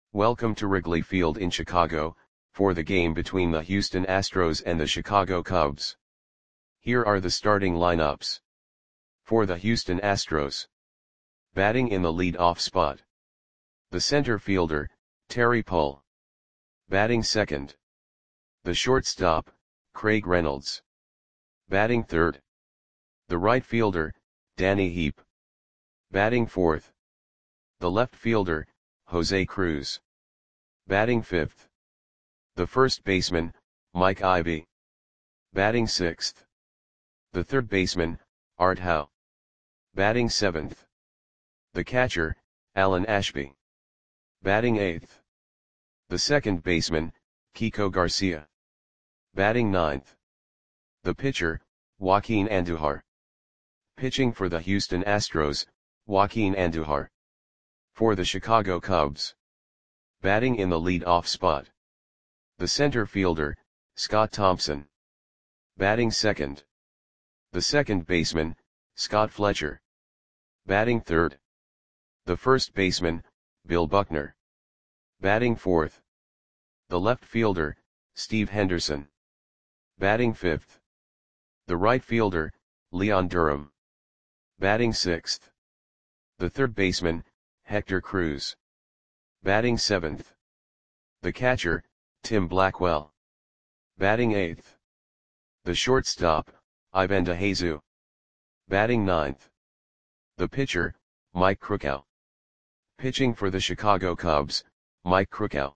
Welcome to Wrigley Field in Chicago, for the game between the Houston Astros and the Chicago Cubs. Here are the starting lineups. For the Houston Astros. Batting in the lead-off spot. The center fielder, Terry Pull. Batting second. The shortstop, Craig Reynolds. Batting third. The right fielder, Danny Heep. Batting fourth. The left fielder, Jose Cruz. Batting fifth. The first baseman, Mike Ivy. Batting sixth. The third baseman, Art Howe. Batting seventh. The catcher, Alan Ashby. Batting eighth. The second baseman, Kiko Garcia. Batting ninth. The pitcher, Joaquin Andujar. Pitching for the Houston Astros, Joaquin Andujar. For the Chicago Cubs. Batting in the lead-off spot. The center fielder, Scott Thompson. Batting second. The second baseman, Scott Fletcher. Batting third. The first baseman, Bill Buckner. Batting fourth. The left fielder, Steve Henderson. Batting fifth. The right fielder, Leon Durham. Batting sixth. The third baseman, Hector Cruz. Batting seventh. The catcher, Tim Blackwell. Batting eighth. The shortstop, Ivan DeJesus. Batting ninth. The pitcher, Mike Krukow. Pitching for the Chicago Cubs, Mike Krukow.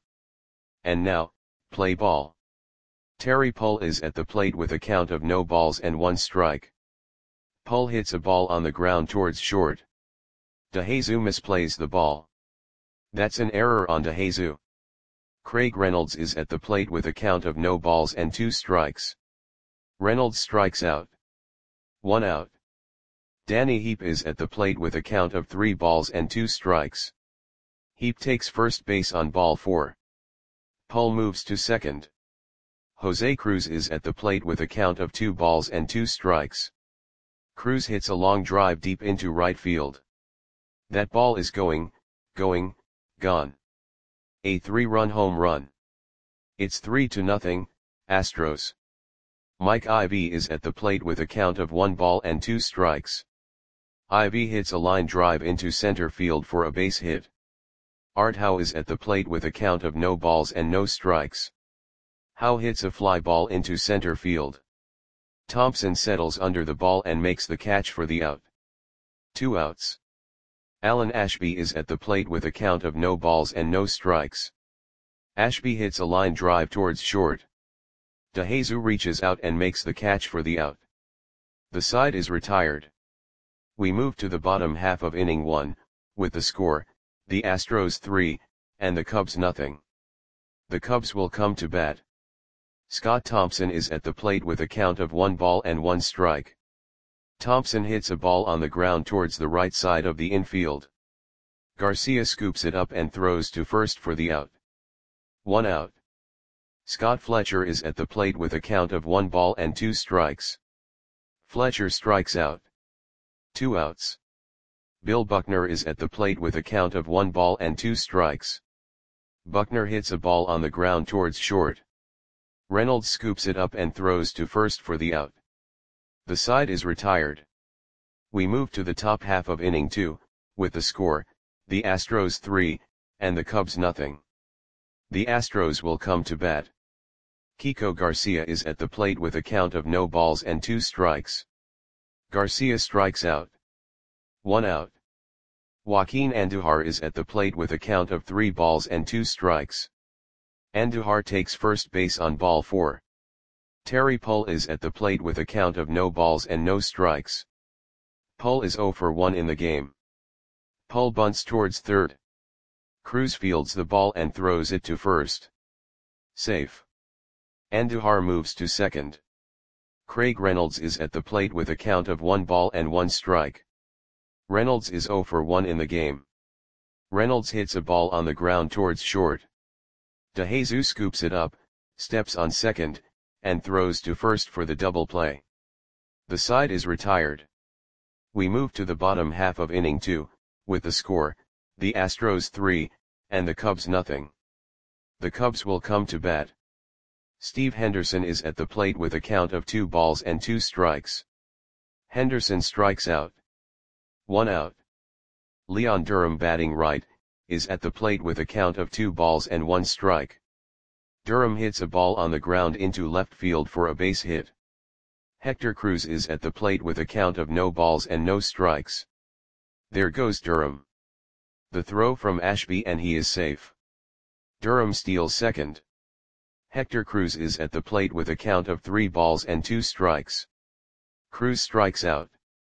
And now, play ball. Terry Pull is at the plate with a count of no balls and 1 strike. Pull hits a ball on the ground towards short. DeJesus misplays the ball. That's an error on DeJesus. Craig Reynolds is at the plate with a count of no balls and 2 strikes. Reynolds strikes out. 1 out. Danny Heep is at the plate with a count of 3 balls and 2 strikes. Heep takes first base on ball 4. Pull moves to second. Jose Cruz is at the plate with a count of 2 balls and 2 strikes. Cruz hits a long drive deep into right field. That ball is gone. A 3-run home run. It's 3-0, Astros. Mike Ivy is at the plate with a count of 1 ball and 2 strikes. Ivy hits a line drive into center field for a base hit. Art Howe is at the plate with a count of no balls and no strikes. Howe hits a fly ball into center field. Thompson settles under the ball and makes the catch for the out. 2 outs. Alan Ashby is at the plate with a count of no balls and no strikes. Ashby hits a line drive towards short. DeJesus reaches out and makes the catch for the out. The side is retired. We move to the bottom half of inning 1, with the score, the Astros 3, and the Cubs nothing. The Cubs will come to bat. Scott Thompson is at the plate with a count of 1 ball and 1 strike. Thompson hits a ball on the ground towards the right side of the infield. Garcia scoops it up and throws to first for the out. 1 out. Scott Fletcher is at the plate with a count of 1 ball and 2 strikes. Fletcher strikes out. 2 outs. Bill Buckner is at the plate with a count of 1 ball and 2 strikes. Buckner hits a ball on the ground towards short. Reynolds scoops it up and throws to first for the out. The side is retired. We move to the top half of inning 2, with the score, the Astros 3, and the Cubs nothing. The Astros will come to bat. Kiko Garcia is at the plate with a count of no balls and 2 strikes. Garcia strikes out. 1 out. Joaquin Andujar is at the plate with a count of 3 balls and 2 strikes. Andujar takes first base on ball 4. Terry Pull is at the plate with a count of no balls and no strikes. Pull is 0 for 1 in the game. Pull bunts towards third. Cruz fields the ball and throws it to first. Safe. Andujar moves to second. Craig Reynolds is at the plate with a count of 1 ball and 1 strike. Reynolds is 0 for 1 in the game. Reynolds hits a ball on the ground towards short. DeJesus scoops it up, steps on second, and throws to first for the double play. The side is retired. We move to the bottom half of inning 2, with the score, the Astros 3, and the Cubs nothing. The Cubs will come to bat. Steve Henderson is at the plate with a count of 2 balls and 2 strikes. Henderson strikes out. 1 out. Leon Durham, batting right, is at the plate with a count of 2 balls and 1 strike. Durham hits a ball on the ground into left field for a base hit. Hector Cruz is at the plate with a count of no balls and no strikes. There goes Durham. The throw from Ashby and he is safe. Durham steals second. Hector Cruz is at the plate with a count of 3 balls and 2 strikes. Cruz strikes out.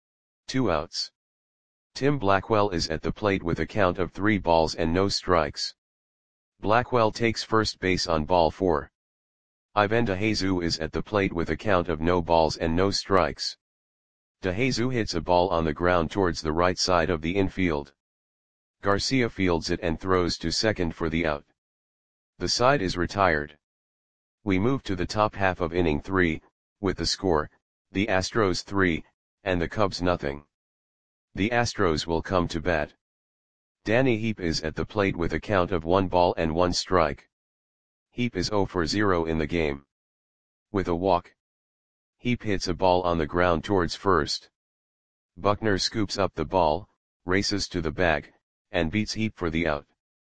2 outs. Tim Blackwell is at the plate with a count of 3 balls and no strikes. Blackwell takes first base on ball 4. Ivan DeJesus is at the plate with a count of no balls and no strikes. DeJesus hits a ball on the ground towards the right side of the infield. Garcia fields it and throws to second for the out. The side is retired. We move to the top half of inning 3, with the score, the Astros 3, and the Cubs nothing. The Astros will come to bat. Danny Heap is at the plate with a count of 1 ball and 1 strike. Heap is 0 for 0 in the game. With a walk, Heap hits a ball on the ground towards first. Buckner scoops up the ball, races to the bag, and beats Heap for the out.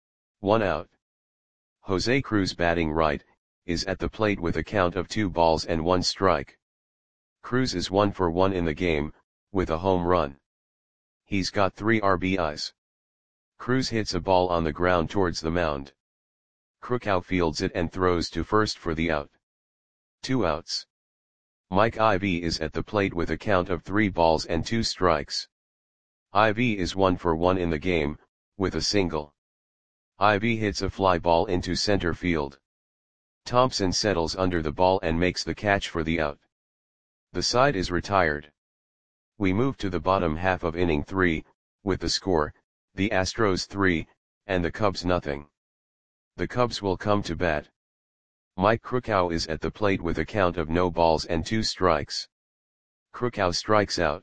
1 out. Jose Cruz, batting right, is at the plate with a count of 2 balls and 1 strike. Cruz is 1 for 1 in the game, with a home run. He's got 3 RBIs. Cruz hits a ball on the ground towards the mound. Krukow fields it and throws to first for the out. 2 outs. Mike Ivy is at the plate with a count of 3 balls and 2 strikes. Ivy is 1 for 1 in the game, with a single. Ivy hits a fly ball into center field. Thompson settles under the ball and makes the catch for the out. The side is retired. We move to the bottom half of inning 3, with the score, the Astros 3, and the Cubs nothing. The Cubs will come to bat. Mike Krukow is at the plate with a count of no balls and 2 strikes. Krukow strikes out.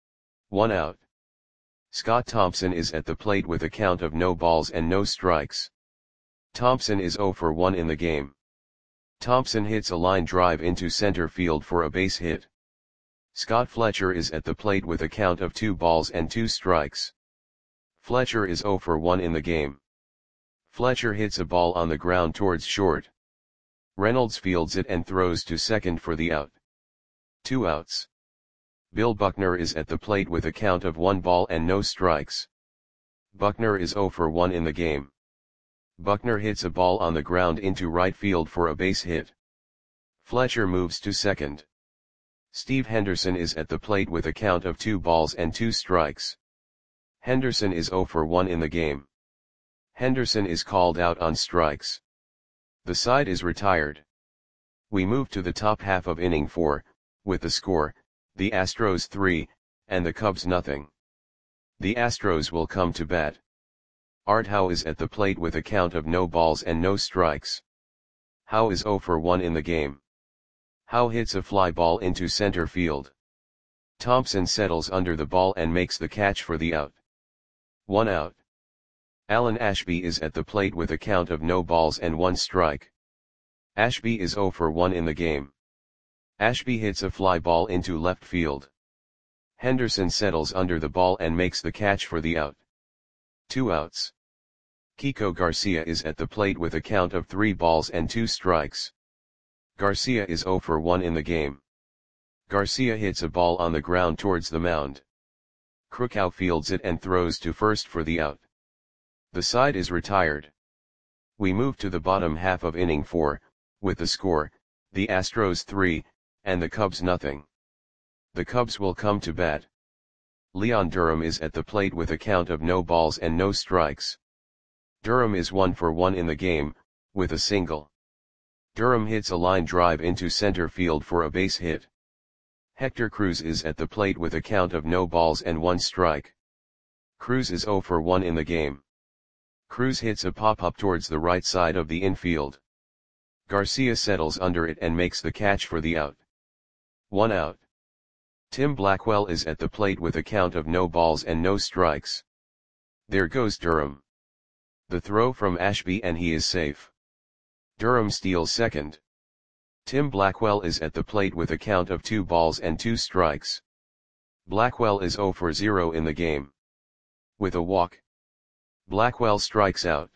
1 out. Scott Thompson is at the plate with a count of no balls and no strikes. Thompson is 0 for 1 in the game. Thompson hits a line drive into center field for a base hit. Scott Fletcher is at the plate with a count of 2 balls and 2 strikes. Fletcher is 0 for 1 in the game. Fletcher hits a ball on the ground towards short. Reynolds fields it and throws to second for the out. 2 outs. Bill Buckner is at the plate with a count of 1 ball and no strikes. Buckner is 0 for 1 in the game. Buckner hits a ball on the ground into right field for a base hit. Fletcher moves to second. Steve Henderson is at the plate with a count of 2 balls and 2 strikes. Henderson is 0 for 1 in the game. Henderson is called out on strikes. The side is retired. We move to the top half of inning 4, with the score, the Astros 3, and the Cubs nothing. The Astros will come to bat. Art Howe is at the plate with a count of no balls and no strikes. Howe is 0 for 1 in the game. Howe hits a fly ball into center field. Thompson settles under the ball and makes the catch for the out. 1 out. Alan Ashby is at the plate with a count of no balls and 1 strike. Ashby is 0 for 1 in the game. Ashby hits a fly ball into left field. Henderson settles under the ball and makes the catch for the out. 2 outs. Kiko Garcia is at the plate with a count of 3 balls and 2 strikes. Garcia is 0 for 1 in the game. Garcia hits a ball on the ground towards the mound. Krukow fields it and throws to first for the out. The side is retired. We move to the bottom half of inning 4, with the score, the Astros 3, and the Cubs nothing. The Cubs will come to bat. Leon Durham is at the plate with a count of no balls and no strikes. Durham is 1 for 1 in the game, with a single. Durham hits a line drive into center field for a base hit. Hector Cruz is at the plate with a count of no balls and 1 strike. Cruz is 0 for 1 in the game. Cruz hits a pop-up towards the right side of the infield. Garcia settles under it and makes the catch for the out. 1 out. Tim Blackwell is at the plate with a count of no balls and no strikes. There goes Durham. The throw from Ashby and he is safe. Durham steals second. Tim Blackwell is at the plate with a count of 2 balls and 2 strikes. Blackwell is 0 for 0 in the game. With a walk, Blackwell strikes out.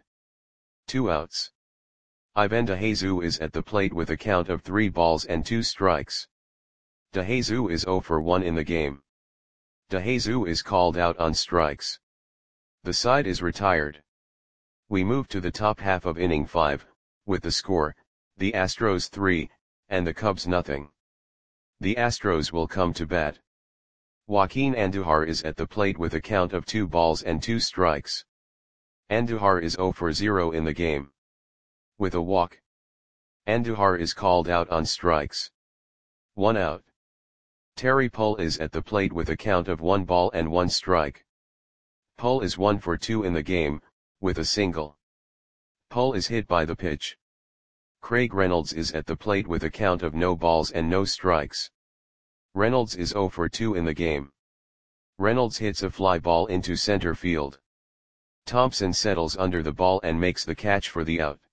2 outs. Ivan DeJesus is at the plate with a count of 3 balls and 2 strikes. DeJesus is 0 for 1 in the game. DeJesus is called out on strikes. The side is retired. We move to the top half of inning 5, with the score, the Astros 3, and the Cubs nothing. The Astros will come to bat. Joaquin Andujar is at the plate with a count of 2 balls and 2 strikes. Andujar is 0 for 0 in the game. With a walk, Andujar is called out on strikes. 1 out. Terry Pull is at the plate with a count of 1 ball and 1 strike. Pull is 1 for 2 in the game, with a single. Pull is hit by the pitch. Craig Reynolds is at the plate with a count of no balls and no strikes. Reynolds is 0 for 2 in the game. Reynolds hits a fly ball into center field. Thompson settles under the ball and makes the catch for the out.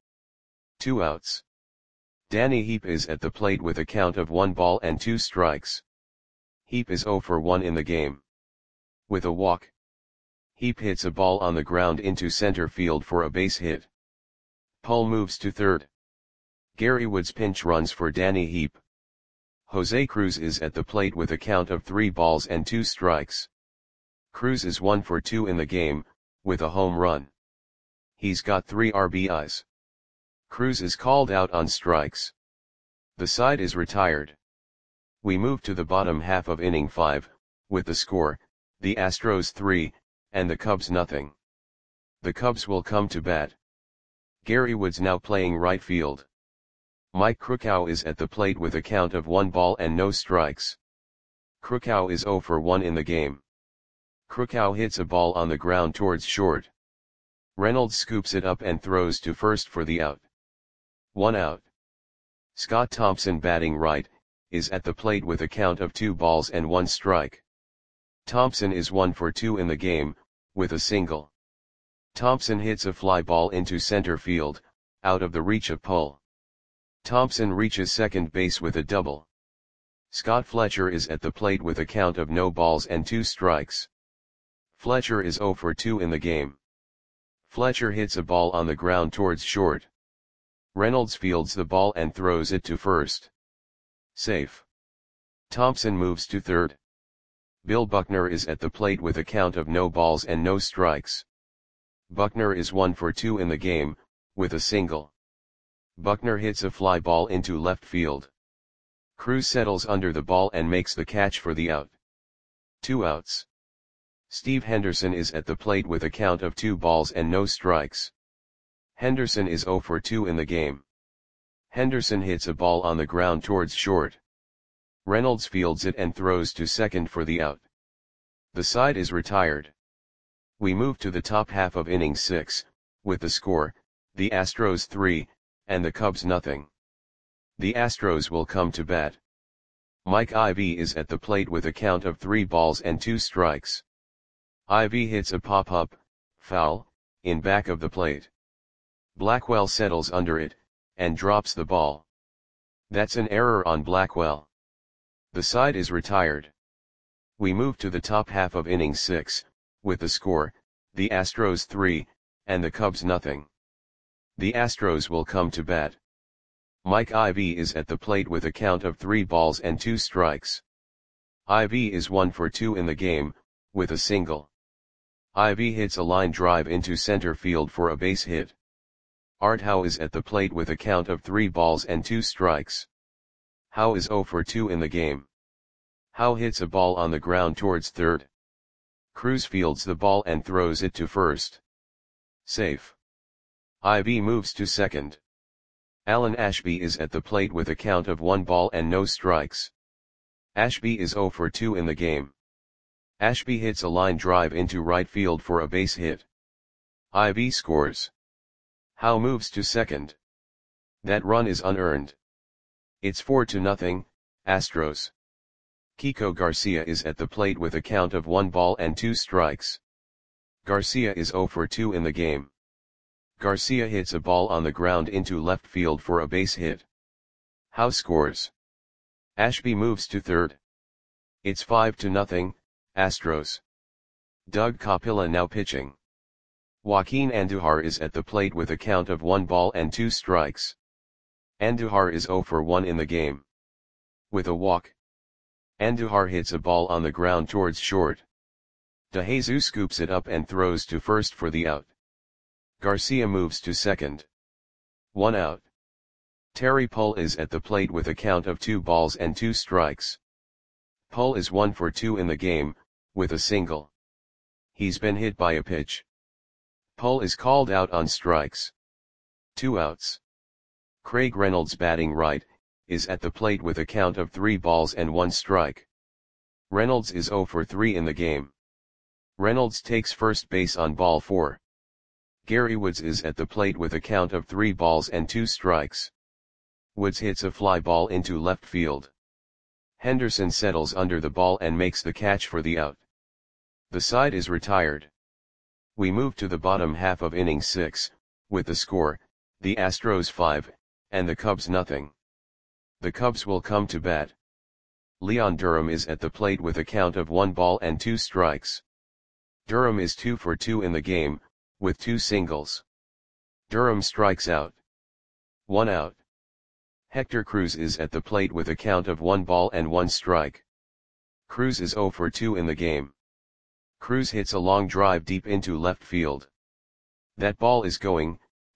2 outs. Danny Heap is at the plate with a count of 1 ball and 2 strikes. Heap is 0 for 1 in the game. With a walk, Heap hits a ball on the ground into center field for a base hit. Pull moves to third. Gary Woods pinch runs for Danny Heap. Jose Cruz is at the plate with a count of 3 balls and 2 strikes. Cruz is 1 for 2 in the game, with a home run. He's got 3 RBIs. Cruz is called out on strikes. The side is retired. We move to the bottom half of inning 5, with the score, the Astros 3, and the Cubs nothing. The Cubs will come to bat. Gary Woods now playing right field. Mike Krukow is at the plate with a count of 1 ball and no strikes. Krukow is 0 for 1 in the game. Krukow hits a ball on the ground towards short. Reynolds scoops it up and throws to first for the out. 1 out. Scott Thompson batting right, is at the plate with a count of 2 balls and 1 strike. Thompson is 1 for 2 in the game, with a single. Thompson hits a fly ball into center field, out of the reach of Pull. Thompson reaches second base with a double. Scott Fletcher is at the plate with a count of no balls and 2 strikes. Fletcher is 0 for 2 in the game. Fletcher hits a ball on the ground towards short. Reynolds fields the ball and throws it to first. Safe. Thompson moves to third. Bill Buckner is at the plate with a count of no balls and no strikes. Buckner is 1 for 2 in the game, with a single. Buckner hits a fly ball into left field. Cruz settles under the ball and makes the catch for the out. 2 outs. Steve Henderson is at the plate with a count of 2 balls and no strikes. Henderson is 0 for 2 in the game. Henderson hits a ball on the ground towards short. Reynolds fields it and throws to second for the out. The side is retired. We move to the top half of inning 6, with the score, the Astros 3, and the Cubs nothing. The Astros will come to bat. Mike Ivy is at the plate with a count of 3 balls and 2 strikes. Ivy hits a pop-up, foul, in back of the plate. Blackwell settles under it, and drops the ball. That's an error on Blackwell. The side is retired. We move to the top half of inning 6, with the score, the Astros 3, and the Cubs nothing. The Astros will come to bat. Mike Ivy is at the plate with a count of 3 balls and 2 strikes. Ivy is 1 for 2 in the game, with a single. Ivy hits a line drive into center field for a base hit. Art Howe is at the plate with a count of 3 balls and 2 strikes. Howe is 0 for 2 in the game. Howe hits a ball on the ground towards third. Cruz fields the ball and throws it to first. Safe. Ivy moves to second. Alan Ashby is at the plate with a count of 1 ball and no strikes. Ashby is 0 for 2 in the game. Ashby hits a line drive into right field for a base hit. Ivy scores. Howe moves to second. That run is unearned. It's 4-0, Astros. Kiko Garcia is at the plate with a count of 1 ball and 2 strikes. Garcia is 0 for 2 in the game. Garcia hits a ball on the ground into left field for a base hit. Howe scores. Ashby moves to third. It's 5-0, Astros. Doug Capilla now pitching. Joaquin Andujar is at the plate with a count of 1 ball and 2 strikes. Andujar is 0 for 1 in the game. With a walk, Andujar hits a ball on the ground towards short. DeJesus scoops it up and throws to first for the out. Garcia moves to second. 1 out. Terry Pull is at the plate with a count of 2 balls and 2 strikes. Pull is 1 for 2 in the game, with a single. He's been hit by a pitch. Pull is called out on strikes. 2 outs. Craig Reynolds, batting right, is at the plate with a count of 3 balls and 1 strike. Reynolds is 0 for 3 in the game. Reynolds takes first base on ball 4. Gary Woods is at the plate with a count of 3 balls and 2 strikes. Woods hits a fly ball into left field. Henderson settles under the ball and makes the catch for the out. The side is retired. We move to the bottom half of inning 6, with the score, the Astros 5, and the Cubs nothing. The Cubs will come to bat. Leon Durham is at the plate with a count of 1 ball and 2 strikes. Durham is 2 for 2 in the game, with 2 singles. Durham strikes out. 1 out. Hector Cruz is at the plate with a count of 1 ball and 1 strike. Cruz is 0 for 2 in the game. Cruz hits a long drive deep into left field. That ball is gone.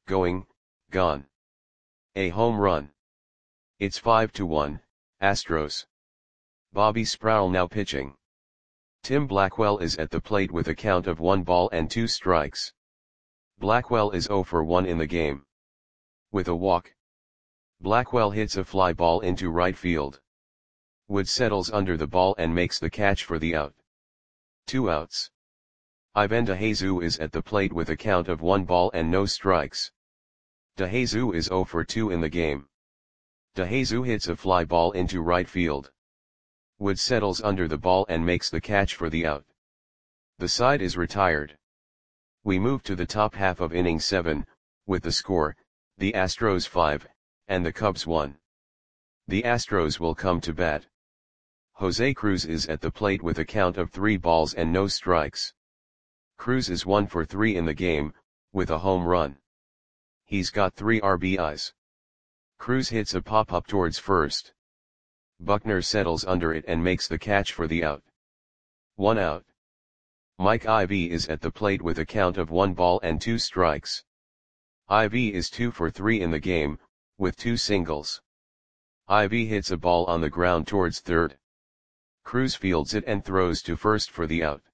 A home run. It's 5-1, Astros. Bobby Sproul now pitching. Tim Blackwell is at the plate with a count of 1 ball and 2 strikes. Blackwell is 0 for 1 in the game. With a walk, Blackwell hits a fly ball into right field. Wood settles under the ball and makes the catch for the out. 2 outs. Ivan DeJesus is at the plate with a count of 1 ball and no strikes. DeJesus is 0 for 2 in the game. DeJesus hits a fly ball into right field. Wood settles under the ball and makes the catch for the out. The side is retired. We move to the top half of inning 7, with the score, the Astros 5, and the Cubs 1. The Astros will come to bat. Jose Cruz is at the plate with a count of 3 balls and no strikes. Cruz is 1 for 3 in the game, with a home run. He's got 3 RBIs. Cruz hits a pop-up towards first. Buckner settles under it and makes the catch for the out. 1 out. Mike Ivy is at the plate with a count of 1 ball and 2 strikes. Ivy is 2 for 3 in the game, with 2 singles. Ivy hits a ball on the ground towards third. Cruz fields it and throws to first for the out.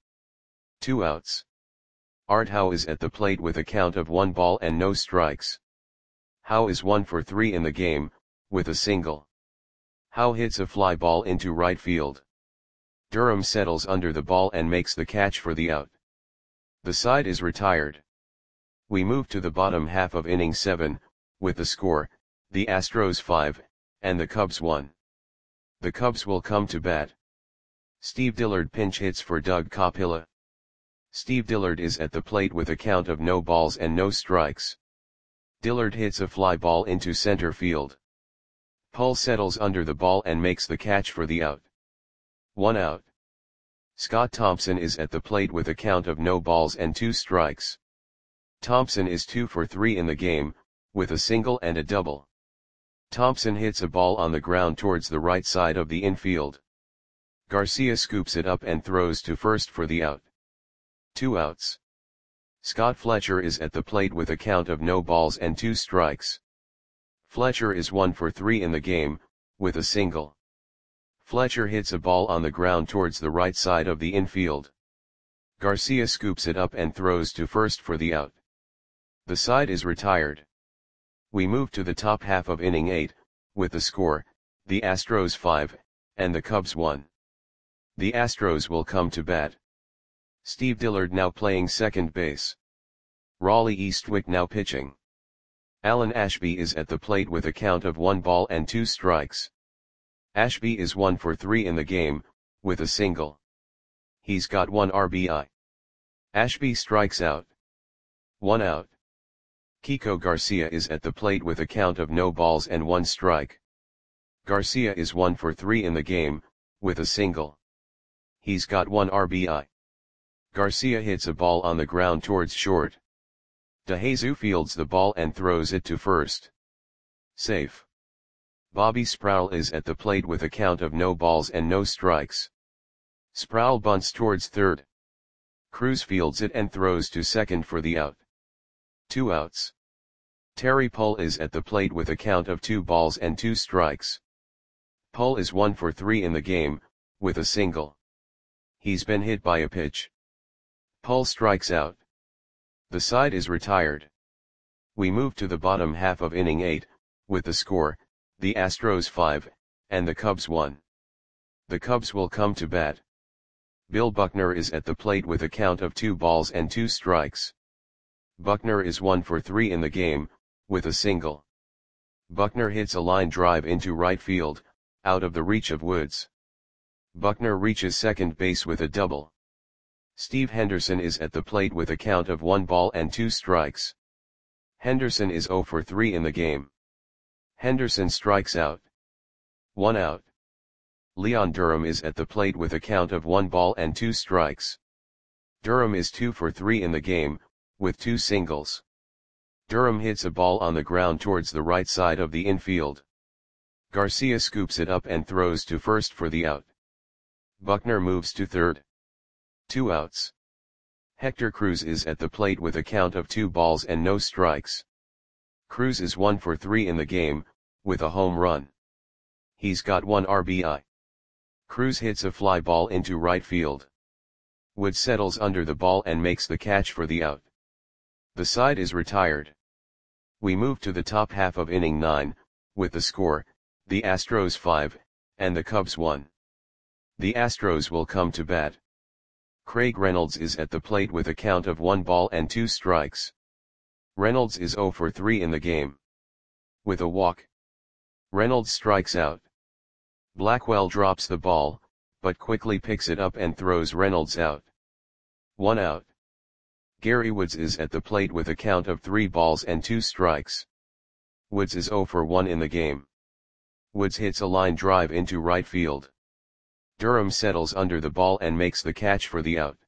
2 outs. Art Howe is at the plate with a count of 1 ball and no strikes. Howe is 1 for 3 in the game, with a single. Howe hits a fly ball into right field. Durham settles under the ball and makes the catch for the out. The side is retired. We move to the bottom half of inning 7, with the score, the Astros 5, and the Cubs 1. The Cubs will come to bat. Steve Dillard pinch hits for Doug Capilla. Steve Dillard is at the plate with a count of no balls and no strikes. Dillard hits a fly ball into center field. Pull settles under the ball and makes the catch for the out. 1 out. Scott Thompson is at the plate with a count of no balls and 2 strikes. Thompson is 2 for 3 in the game, with a single and a double. Thompson hits a ball on the ground towards the right side of the infield. Garcia scoops it up and throws to first for the out. 2 outs. Scott Fletcher is at the plate with a count of no balls and 2 strikes. Fletcher is 1 for 3 in the game, with a single. Fletcher hits a ball on the ground towards the right side of the infield. Garcia scoops it up and throws to first for the out. The side is retired. We move to the top half of inning 8, with the score, the Astros 5, and the Cubs 1. The Astros will come to bat. Steve Dillard now playing second base. Raleigh Eastwick now pitching. Alan Ashby is at the plate with a count of 1 ball and 2 strikes. Ashby is 1 for 3 in the game, with a single. He's got 1 RBI. Ashby strikes out. 1 out. Kiko Garcia is at the plate with a count of no balls and one strike. Garcia is 1 for 3 in the game, with a single. He's got 1 RBI. Garcia hits a ball on the ground towards short. DeJesus fields the ball and throws it to first. Safe. Bobby Sproul is at the plate with a count of no balls and no strikes. Sproul bunts towards third. Cruz fields it and throws to second for the out. 2 outs. Terry Pull is at the plate with a count of 2 balls and 2 strikes. Pull is 1 for 3 in the game, with a single. He's been hit by a pitch. Pull strikes out. The side is retired. We move to the bottom half of inning 8, with the score, the Astros 5, and the Cubs 1. The Cubs will come to bat. Bill Buckner is at the plate with a count of 2 balls and 2 strikes. Buckner is 1 for 3 in the game, with a single. Buckner hits a line drive into right field, out of the reach of Woods. Buckner reaches second base with a double. Steve Henderson is at the plate with a count of 1 ball and 2 strikes. Henderson is 0 for 3 in the game. Henderson strikes out. 1 out. Leon Durham is at the plate with a count of 1 ball and 2 strikes. Durham is 2 for 3 in the game, with 2 singles. Durham hits a ball on the ground towards the right side of the infield. Garcia scoops it up and throws to first for the out. Buckner moves to third. 2 outs. Hector Cruz is at the plate with a count of 2 balls and no strikes. Cruz is 1 for 3 in the game, with a home run. He's got 1 RBI. Cruz hits a fly ball into right field. Wood settles under the ball and makes the catch for the out. The side is retired. We move to the top half of inning 9, with the score, the Astros 5, and the Cubs 1. The Astros will come to bat. Craig Reynolds is at the plate with a count of 1 ball and 2 strikes. Reynolds is 0 for 3 in the game. With a walk. Reynolds strikes out. Blackwell drops the ball, but quickly picks it up and throws Reynolds out. 1 out. Gary Woods is at the plate with a count of 3 balls and 2 strikes. Woods is 0 for 1 in the game. Woods hits a line drive into right field. Durham settles under the ball and makes the catch for the out.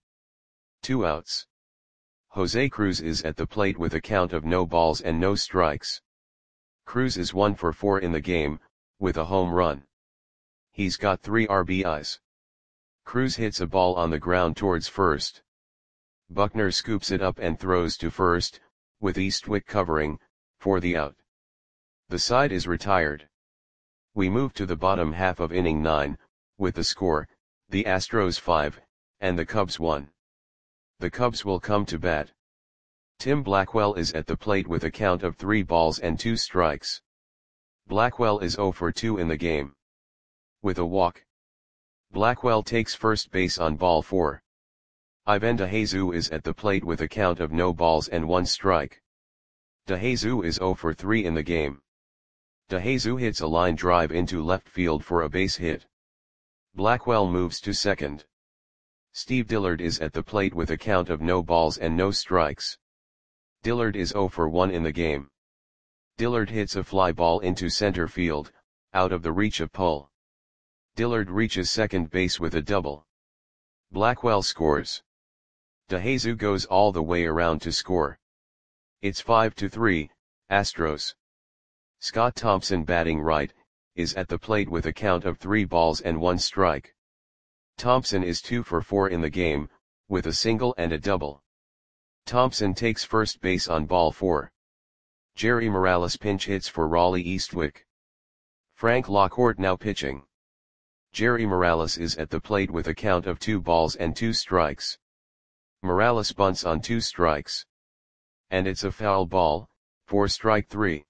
2 outs. Jose Cruz is at the plate with a count of no balls and no strikes. Cruz is 1 for 4 in the game, with a home run. He's got 3 RBIs. Cruz hits a ball on the ground towards first. Buckner scoops it up and throws to first, with Eastwick covering, for the out. The side is retired. We move to the bottom half of inning 9, with the score, the Astros 5, and the Cubs 1. The Cubs will come to bat. Tim Blackwell is at the plate with a count of 3 balls and 2 strikes. Blackwell is 0 for 2 in the game. With a walk. Blackwell takes first base on ball 4. Ivan DeJesus is at the plate with a count of no balls and 1 strike. DeJesus is 0 for 3 in the game. DeJesus hits a line drive into left field for a base hit. Blackwell moves to second. Steve Dillard is at the plate with a count of no balls and no strikes. Dillard is 0 for 1 in the game. Dillard hits a fly ball into center field, out of the reach of Pull. Dillard reaches second base with a double. Blackwell scores. DeJesus goes all the way around to score. It's 5-3, Astros. Scott Thompson, batting right, is at the plate with a count of 3 balls and 1 strike. Thompson is 2 for 4 in the game, with a single and a double. Thompson takes first base on ball 4. Jerry Morales pinch hits for Raleigh Eastwick. Frank Lockhart now pitching. Jerry Morales is at the plate with a count of 2 balls and 2 strikes. Morales bunts on 2 strikes. And it's a foul ball, for strike 3.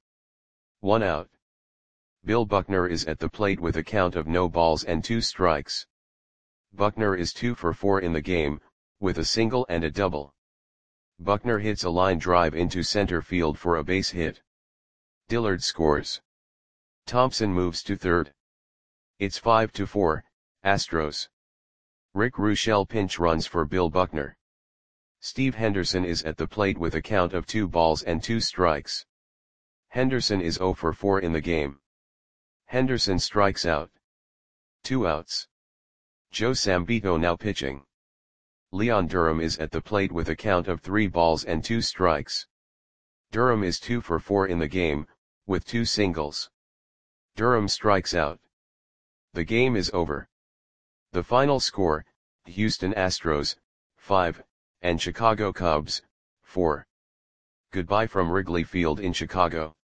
1 out. Bill Buckner is at the plate with a count of no balls and 2 strikes. Buckner is 2 for 4 in the game, with a single and a double. Buckner hits a line drive into center field for a base hit. Dillard scores. Thompson moves to third. It's 5-4, Astros. Rick Ruschel pinch runs for Bill Buckner. Steve Henderson is at the plate with a count of 2 balls and 2 strikes. Henderson is 0 for 4 in the game. Henderson strikes out. 2 outs. Joe Sambito now pitching. Leon Durham is at the plate with a count of 3 balls and 2 strikes. Durham is 2 for 4 in the game, with 2 singles. Durham strikes out. The game is over. The final score, Houston Astros, 5, and Chicago Cubs, 4. Goodbye from Wrigley Field in Chicago.